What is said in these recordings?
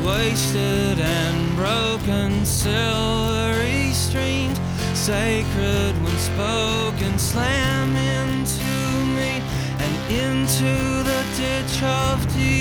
wasted and broken, silvery streams, sacred when spoken, slam into me and into the ditch of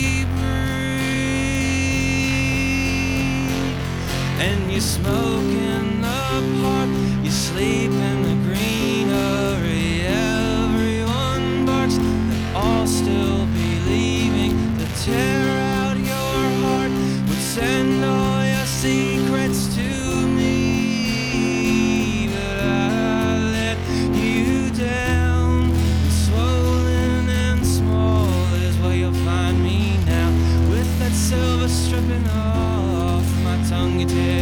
debris. And you smoke in the park, you sleep in the greenery, everyone barks, they'll all still be leaving to tear out your heart, would send all your secrets to me, but I let you down. And swollen and small is where you'll find me now, with that silver stripping off my tongue. You tear